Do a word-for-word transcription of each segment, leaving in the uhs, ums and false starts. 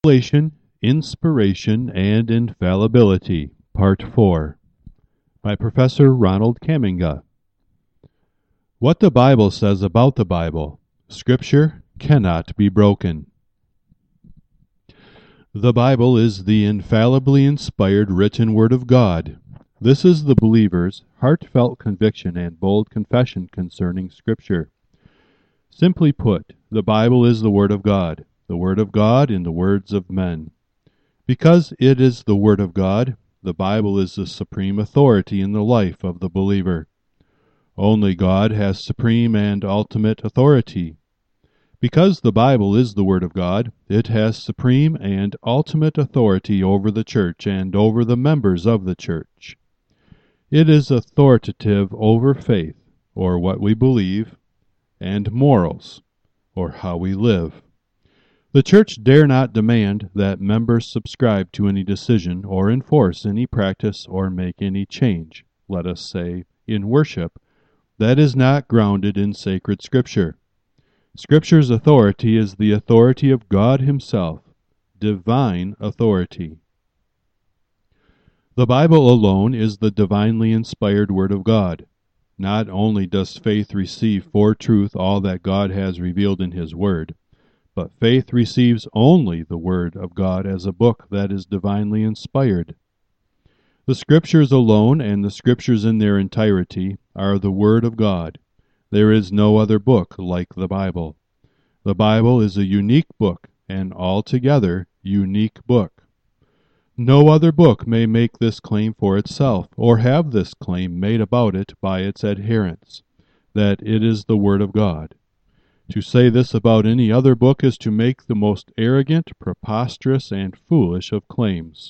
Revelation, Inspiration, and Infallibility, Part four, by Professor Ronald Kaminga. What the Bible says about the Bible. Scripture cannot be broken. The Bible is the infallibly inspired written Word of God. This is the believer's heartfelt conviction and bold confession concerning Scripture. Simply put, the Bible is the Word of God, the Word of God in the words of men. Because it is the Word of God, the Bible is the supreme authority in the life of the believer. Only God has supreme and ultimate authority. Because the Bible is the Word of God, it has supreme and ultimate authority over the church and over the members of the church. It is authoritative over faith, or what we believe, and morals, or how we live. The church dare not demand that members subscribe to any decision or enforce any practice or make any change, let us say, in worship, that is not grounded in sacred Scripture. Scripture's authority is the authority of God Himself, divine authority. The Bible alone is the divinely inspired Word of God. Not only does faith receive for truth all that God has revealed in His Word, but faith receives only the Word of God as a book that is divinely inspired. The Scriptures alone and the Scriptures in their entirety are the Word of God. There is no other book like the Bible. The Bible is a unique book, an altogether unique book. No other book may make this claim for itself, or have this claim made about it by its adherents, that it is the Word of God. To say this about any other book is to make the most arrogant, preposterous, and foolish of claims.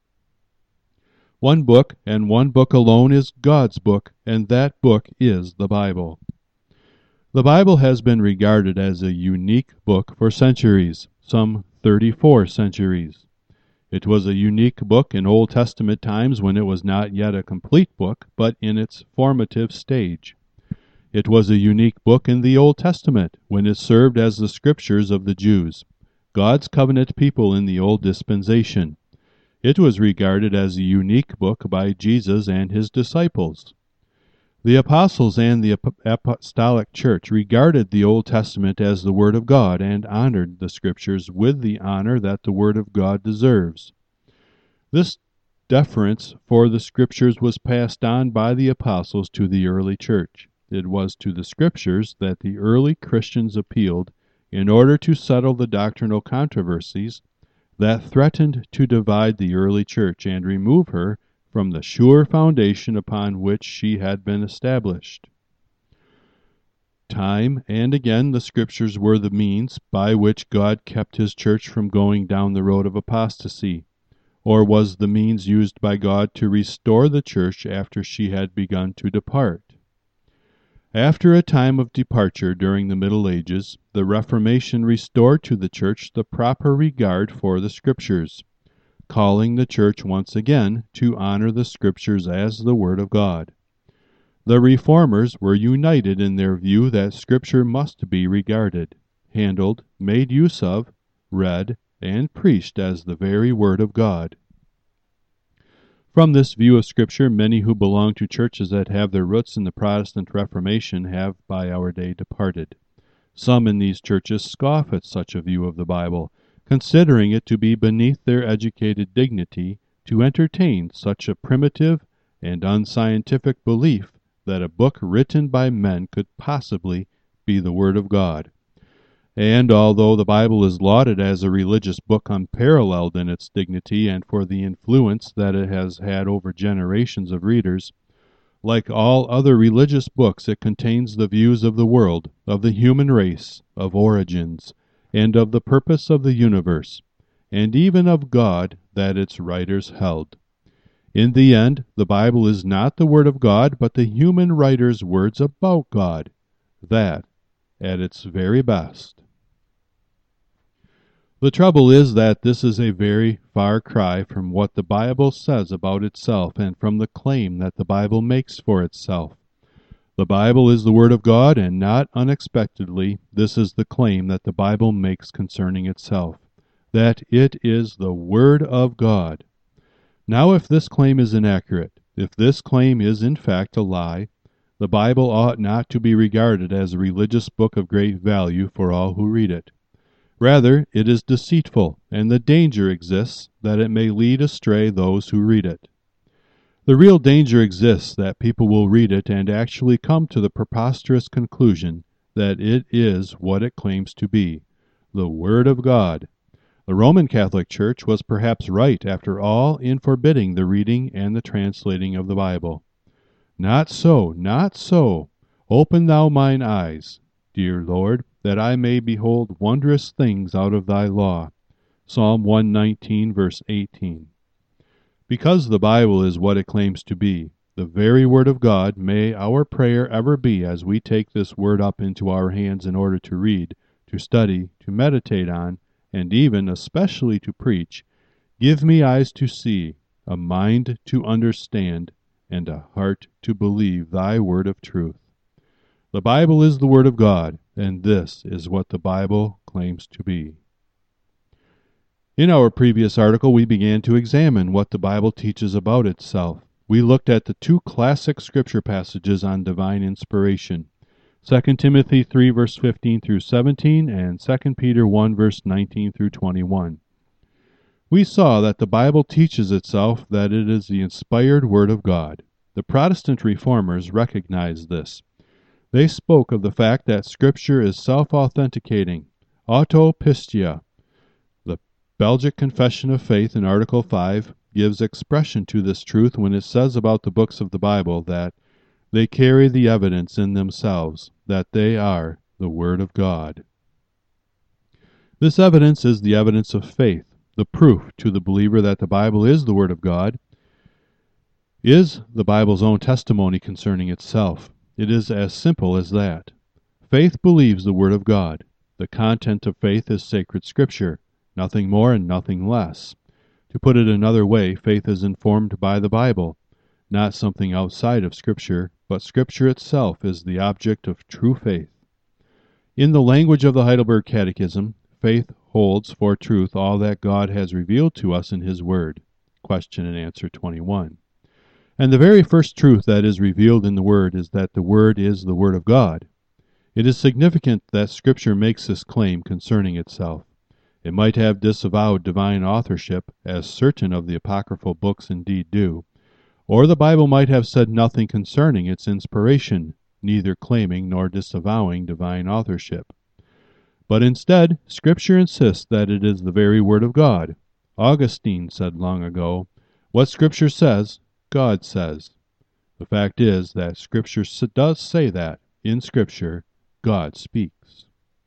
One book, and one book alone, is God's book, and that book is the Bible. The Bible has been regarded as a unique book for centuries, some thirty-four centuries. It was a unique book in Old Testament times when it was not yet a complete book, but in its formative stage. It was a unique book in the Old Testament when it served as the Scriptures of the Jews, God's covenant people in the Old Dispensation. It was regarded as a unique book by Jesus and His disciples. The apostles and the apostolic church regarded the Old Testament as the Word of God and honored the Scriptures with the honor that the Word of God deserves. This deference for the Scriptures was passed on by the apostles to the early church. It was to the Scriptures that the early Christians appealed in order to settle the doctrinal controversies that threatened to divide the early church and remove her from the sure foundation upon which she had been established. Time and again the Scriptures were the means by which God kept His church from going down the road of apostasy, or was the means used by God to restore the church after she had begun to depart. After a time of departure during the Middle Ages, the Reformation restored to the church the proper regard for the Scriptures, calling the church once again to honor the Scriptures as the Word of God. The Reformers were united in their view that Scripture must be regarded, handled, made use of, read, and preached as the very Word of God. From this view of Scripture, many who belong to churches that have their roots in the Protestant Reformation have by our day departed. Some in these churches scoff at such a view of the Bible, considering it to be beneath their educated dignity to entertain such a primitive and unscientific belief that a book written by men could possibly be the Word of God. And although the Bible is lauded as a religious book unparalleled in its dignity and for the influence that it has had over generations of readers, like all other religious books, it contains the views of the world, of the human race, of origins, and of the purpose of the universe, and even of God that its writers held. In the end, the Bible is not the Word of God, but the human writer's words about God, that at its very best. The trouble is that this is a very far cry from what the Bible says about itself and from the claim that the Bible makes for itself. The Bible is the Word of God, and not unexpectedly, this is the claim that the Bible makes concerning itself. that it is the Word of God. Now if this claim is inaccurate, if this claim is in fact a lie, the Bible ought not to be regarded as a religious book of great value for all who read it. Rather, it is deceitful, and the danger exists that it may lead astray those who read it. The real danger exists that people will read it and actually come to the preposterous conclusion that it is what it claims to be, the Word of God. The Roman Catholic Church was perhaps right, after all, in forbidding the reading and the translating of the Bible. Not so, not so. Open thou mine eyes, dear Lord, that I may behold wondrous things out of thy law. Psalm one nineteen, verse eighteen. Because the Bible is what it claims to be, the very Word of God, may our prayer ever be as we take this Word up into our hands in order to read, to study, to meditate on, and even, especially to preach, give me eyes to see, a mind to understand, and a heart to believe thy word of truth. The Bible is the Word of God, and this is what the Bible claims to be. In our previous article, we began to examine what the Bible teaches about itself. We looked at the two classic scripture passages on divine inspiration, Second Timothy three, verse fifteen through seventeen, and Second Peter one, verse nineteen through twenty-one. We saw that the Bible teaches itself that it is the inspired Word of God. The Protestant reformers recognized this. They spoke of the fact that Scripture is self-authenticating, autopistia. The Belgic Confession of Faith in Article five gives expression to this truth when it says about the books of the Bible that they carry the evidence in themselves that they are the Word of God. This evidence is the evidence of faith. The proof to the believer that the Bible is the Word of God is the Bible's own testimony concerning itself. It is as simple as that. Faith believes the Word of God. The content of faith is sacred Scripture, nothing more and nothing less. To put it another way, faith is informed by the Bible, not something outside of Scripture, but Scripture itself is the object of true faith. In the language of the Heidelberg Catechism, faith holds for truth all that God has revealed to us in His Word. Question and answer twenty-one. And the very first truth that is revealed in the Word is that the Word is the Word of God. It is significant that Scripture makes this claim concerning itself. It might have disavowed divine authorship, as certain of the apocryphal books indeed do, or the Bible might have said nothing concerning its inspiration, neither claiming nor disavowing divine authorship. But instead, Scripture insists that it is the very Word of God. Augustine said long ago, "What Scripture says, God says." The fact is that Scripture does say that, in Scripture, God speaks.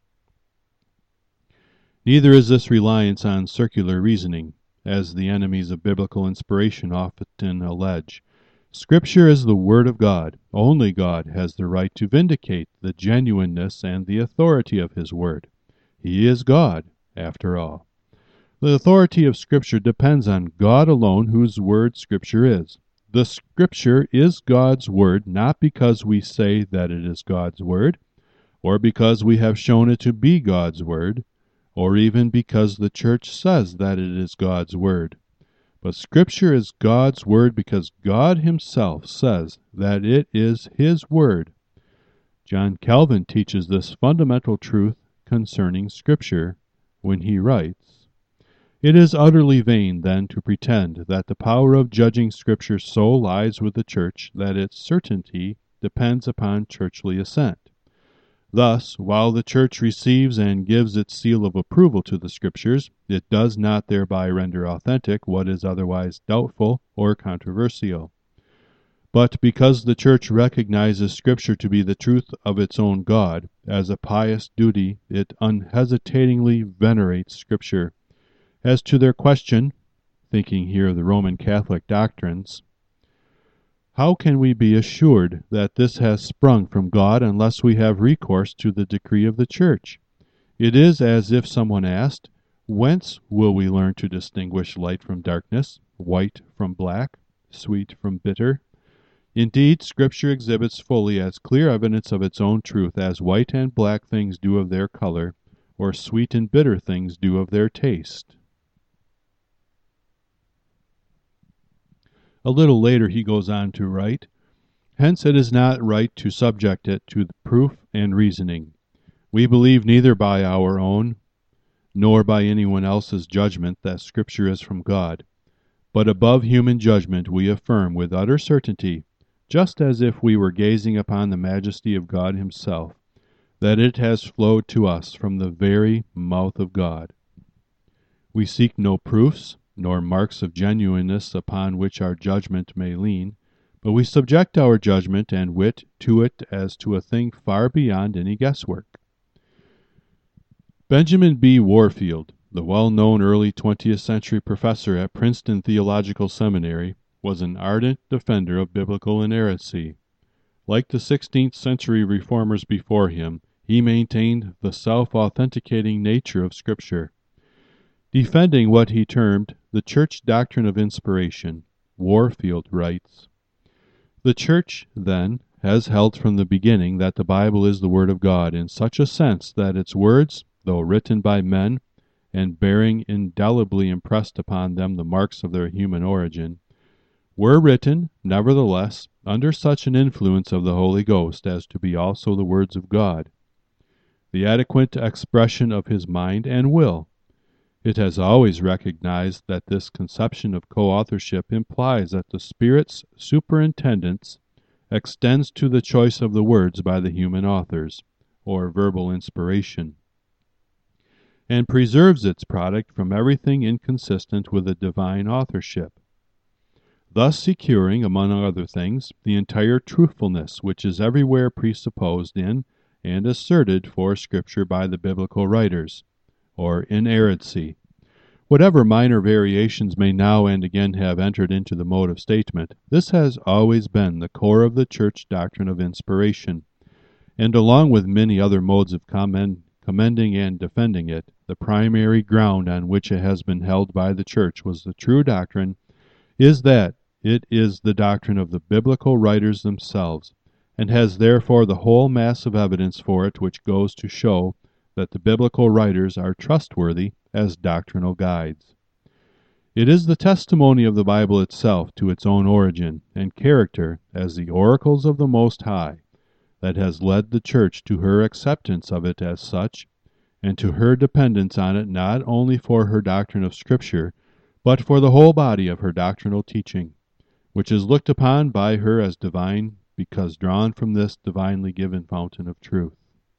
Neither is this reliance on circular reasoning, as the enemies of biblical inspiration often allege. Scripture is the Word of God. Only God has the right to vindicate the genuineness and the authority of His Word. He is God, after all. The authority of Scripture depends on God alone, whose Word Scripture is. The Scripture is God's Word not because we say that it is God's Word, or because we have shown it to be God's Word, or even because the Church says that it is God's Word. But Scripture is God's Word because God Himself says that it is His Word. John Calvin teaches this fundamental truth concerning Scripture when he writes, "It is utterly vain, then, to pretend that the power of judging Scripture so lies with the Church that its certainty depends upon churchly assent. Thus, while the Church receives and gives its seal of approval to the Scriptures, it does not thereby render authentic what is otherwise doubtful or controversial. But because the Church recognizes Scripture to be the truth of its own God, as a pious duty it unhesitatingly venerates Scripture. As to their question, thinking here of the Roman Catholic doctrines, how can we be assured that this has sprung from God unless we have recourse to the decree of the Church? It is as if someone asked, whence will we learn to distinguish light from darkness, white from black, sweet from bitter? Indeed, Scripture exhibits fully as clear evidence of its own truth as white and black things do of their color, or sweet and bitter things do of their taste. A little later he goes on to write, Hence it is not right to subject it to the proof and reasoning. We believe neither by our own, nor by anyone else's judgment that Scripture is from God. But above human judgment we affirm with utter certainty, just as if we were gazing upon the majesty of God himself, that it has flowed to us from the very mouth of God. We seek no proofs, nor marks of genuineness upon which our judgment may lean, but we subject our judgment and wit to it as to a thing far beyond any guesswork. Benjamin B. Warfield, the well-known early twentieth century professor at Princeton Theological Seminary, was an ardent defender of biblical inerrancy. Like the sixteenth century reformers before him, he maintained the self-authenticating nature of Scripture. Defending what he termed the church doctrine of inspiration, Warfield writes, The church, then, has held from the beginning that the Bible is the Word of God in such a sense that its words, though written by men, and bearing indelibly impressed upon them the marks of their human origin, were written, nevertheless, under such an influence of the Holy Ghost as to be also the words of God, the adequate expression of his mind and will. It has always recognized that this conception of co-authorship implies that the Spirit's superintendence extends to the choice of the words by the human authors, or verbal inspiration, and preserves its product from everything inconsistent with a divine authorship, thus securing, among other things, the entire truthfulness which is everywhere presupposed in and asserted for Scripture by the biblical writers, or inerrancy. Whatever minor variations may now and again have entered into the mode of statement, this has always been the core of the church doctrine of inspiration, and along with many other modes of commend, commending and defending it, the primary ground on which it has been held by the church was the true doctrine is that it is the doctrine of the biblical writers themselves, and has therefore the whole mass of evidence for it which goes to show that the biblical writers are trustworthy as doctrinal guides. It is the testimony of the Bible itself to its own origin and character as the oracles of the Most High that has led the church to her acceptance of it as such, and to her dependence on it not only for her doctrine of Scripture, but for the whole body of her doctrinal teaching, which is looked upon by her as divine because drawn from this divinely given fountain of truth.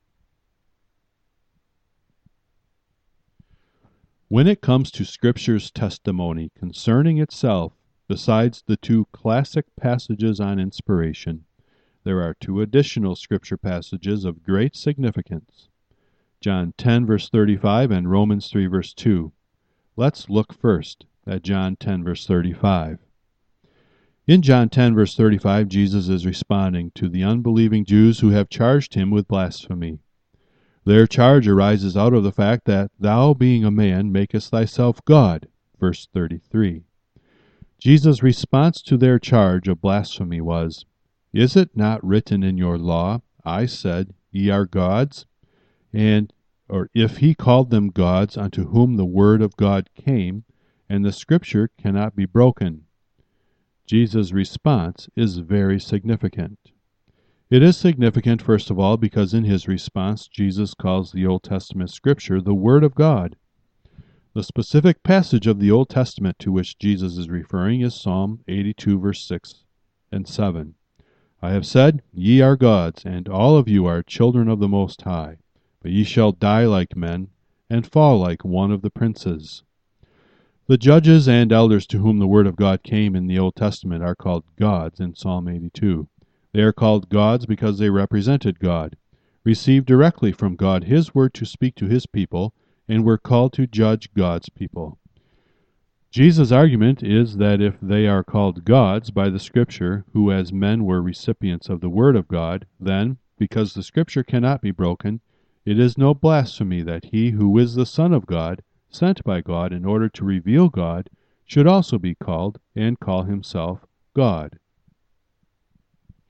When it comes to Scripture's testimony concerning itself, besides the two classic passages on inspiration, there are two additional Scripture passages of great significance, John ten verse thirty-five and Romans three verse two. Let's look first at John ten verse thirty-five. In John ten verse thirty-five, Jesus is responding to the unbelieving Jews who have charged him with blasphemy. Their charge arises out of the fact that thou, being a man, makest thyself God, verse thirty-three. Jesus' response to their charge of blasphemy was, Is it not written in your law, I said, ye are gods? And, or if he called them gods unto whom the word of God came, and the Scripture cannot be broken. Jesus' response is very significant. It is significant, first of all, because in his response, Jesus calls the Old Testament Scripture the Word of God. The specific passage of the Old Testament to which Jesus is referring is Psalm eighty-two, verse six and seven. I have said, ye are gods, and all of you are children of the Most High, but ye shall die like men, and fall like one of the princes. The judges and elders to whom the Word of God came in the Old Testament are called gods in Psalm eighty-two. They are called gods because they represented God, received directly from God his word to speak to his people, and were called to judge God's people. Jesus' argument is that if they are called gods by the Scripture, who as men were recipients of the Word of God, then, because the Scripture cannot be broken, it is no blasphemy that he who is the Son of God, sent by God in order to reveal God, should also be called and call himself God.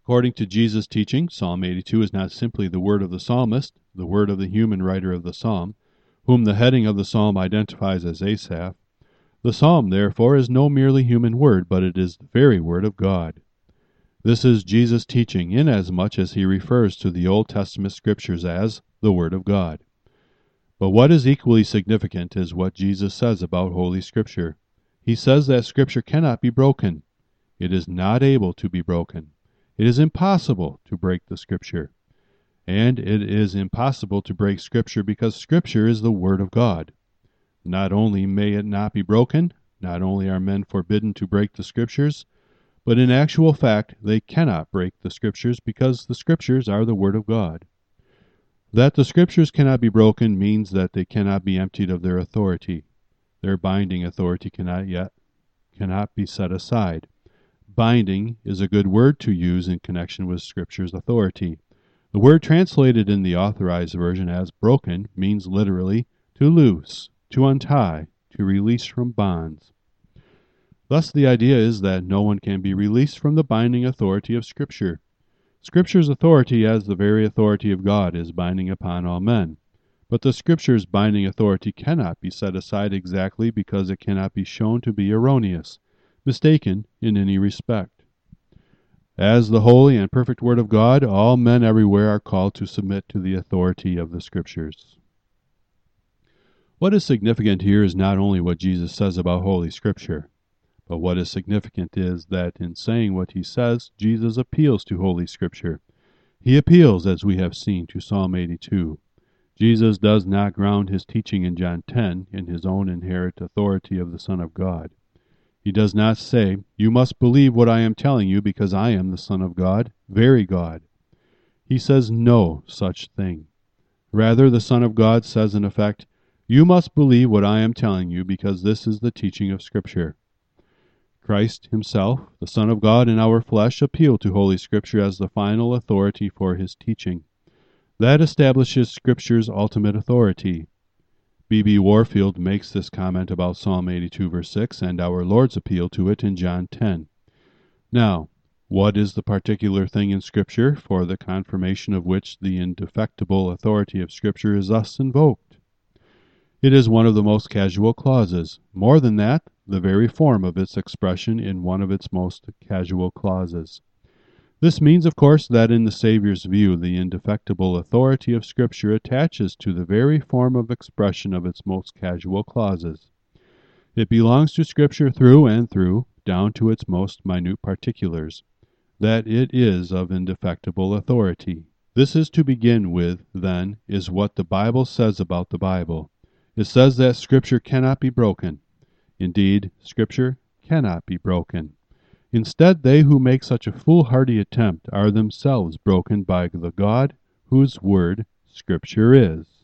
According to Jesus' teaching, Psalm eighty-two is not simply the word of the psalmist, the word of the human writer of the psalm, whom the heading of the psalm identifies as Asaph. The psalm, therefore, is no merely human word, but it is the very word of God. This is Jesus' teaching, inasmuch as he refers to the Old Testament scriptures as the Word of God. But what is equally significant is what Jesus says about Holy Scripture. He says that Scripture cannot be broken. It is not able to be broken. It is impossible to break the Scripture. And it is impossible to break Scripture because Scripture is the Word of God. Not only may it not be broken, not only are men forbidden to break the Scriptures, but in actual fact they cannot break the Scriptures because the Scriptures are the Word of God. That the Scriptures cannot be broken means that they cannot be emptied of their authority. Their binding authority cannot yet cannot be set aside. Binding is a good word to use in connection with Scripture's authority. The word translated in the Authorized Version as broken means literally to loose, to untie, to release from bonds. Thus the idea is that no one can be released from the binding authority of Scripture. Scripture's authority as the very authority of God is binding upon all men. But the Scripture's binding authority cannot be set aside exactly because it cannot be shown to be erroneous, mistaken in any respect. As the holy and perfect Word of God, all men everywhere are called to submit to the authority of the Scriptures. What is significant here is not only what Jesus says about Holy Scripture, but what is significant is that in saying what he says, Jesus appeals to Holy Scripture. He appeals, as we have seen, to Psalm eighty-two. Jesus does not ground his teaching in John ten in his own inherent authority of the Son of God. He does not say, "You must believe what I am telling you because I am the Son of God, very God." He says no such thing. Rather, the Son of God says in effect, "You must believe what I am telling you because this is the teaching of Scripture." Christ himself, the Son of God in our flesh, appealed to Holy Scripture as the final authority for his teaching. That establishes Scripture's ultimate authority. B B Warfield makes this comment about Psalm eighty-two, verse six, and our Lord's appeal to it in John ten. Now, what is the particular thing in Scripture for the confirmation of which the indefectible authority of Scripture is thus invoked? It is one of the most casual clauses. More than that, the very form of its expression in one of its most casual clauses. This means, of course, that in the Savior's view, the indefectible authority of Scripture attaches to the very form of expression of its most casual clauses. It belongs to Scripture through and through, down to its most minute particulars. That it is of indefectible authority. This is to begin with, then, is what the Bible says about the Bible. It says that Scripture cannot be broken. Indeed, Scripture cannot be broken. Instead, they who make such a foolhardy attempt are themselves broken by the God whose word Scripture is.